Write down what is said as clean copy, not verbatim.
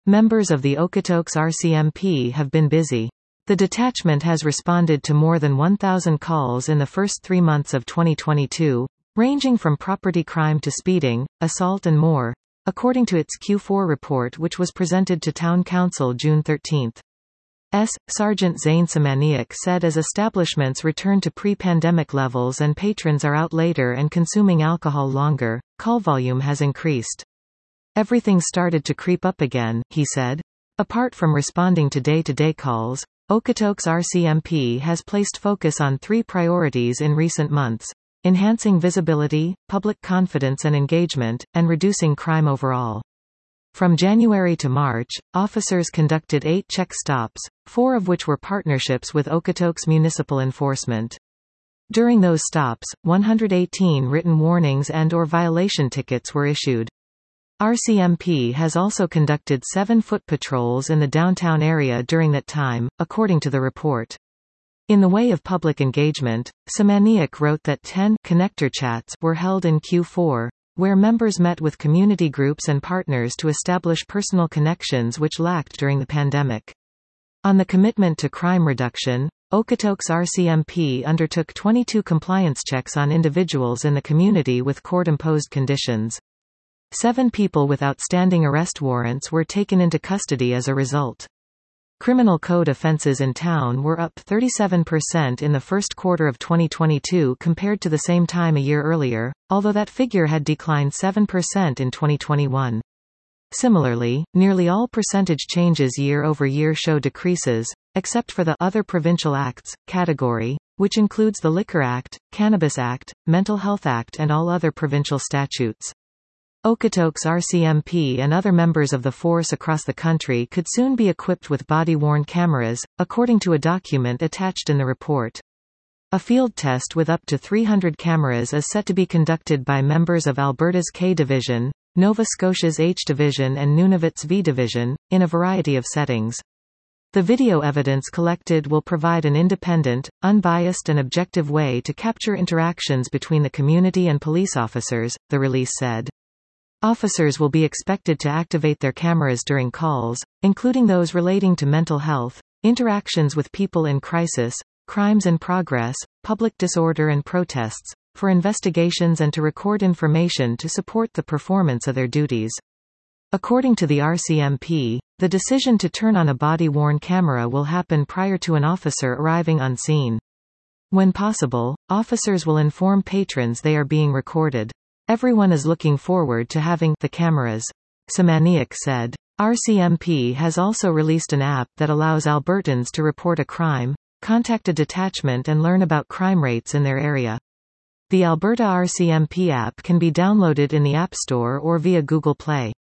Members of the Okotoks RCMP have been busy. The detachment has responded to more than 1,000 calls in the first 3 months of 2022, ranging from property crime to speeding, assault and more, according to its Q4 report which was presented to Town Council June 13. Sergeant Zane Semaniuk said as establishments return to pre-pandemic levels and patrons are out later and consuming alcohol longer, call volume has increased. Everything started to creep up again, he said. Apart from responding to day-to-day calls, Okotoks RCMP has placed focus on 3 priorities in recent months: enhancing visibility, public confidence and engagement, and reducing crime overall. From January to March, officers conducted 8 check stops, 4 of which were partnerships with Okotoks Municipal Enforcement. During those stops, 118 written warnings and/or violation tickets were issued. RCMP has also conducted 7 foot patrols in the downtown area during that time, according to the report. In the way of public engagement, Semaniuk wrote that 10 connector chats were held in Q4, where members met with community groups and partners to establish personal connections which lacked during the pandemic. On the commitment to crime reduction, Okotoks RCMP undertook 22 compliance checks on individuals in the community with court-imposed conditions. 7 people with outstanding arrest warrants were taken into custody as a result. Criminal code offenses in town were up 37% in the first quarter of 2022 compared to the same time a year earlier, although that figure had declined 7% in 2021. Similarly, nearly all percentage changes year over year show decreases, except for the Other Provincial Acts category, which includes the Liquor Act, Cannabis Act, Mental Health Act and all other provincial statutes. Okotoks RCMP and other members of the force across the country could soon be equipped with body-worn cameras, according to a document attached in the report. A field test with up to 300 cameras is set to be conducted by members of Alberta's K Division, Nova Scotia's H Division and Nunavut's V Division, in a variety of settings. The video evidence collected will provide an independent, unbiased and objective way to capture interactions between the community and police officers, the release said. Officers will be expected to activate their cameras during calls, including those relating to mental health, interactions with people in crisis, crimes in progress, public disorder and protests, for investigations and to record information to support the performance of their duties. According to the RCMP, the decision to turn on a body-worn camera will happen prior to an officer arriving on scene. When possible, officers will inform patrons they are being recorded. Everyone is looking forward to having the cameras, Semaniuk said. RCMP has also released an app that allows Albertans to report a crime, contact a detachment and learn about crime rates in their area. The Alberta RCMP app can be downloaded in the App Store or via Google Play.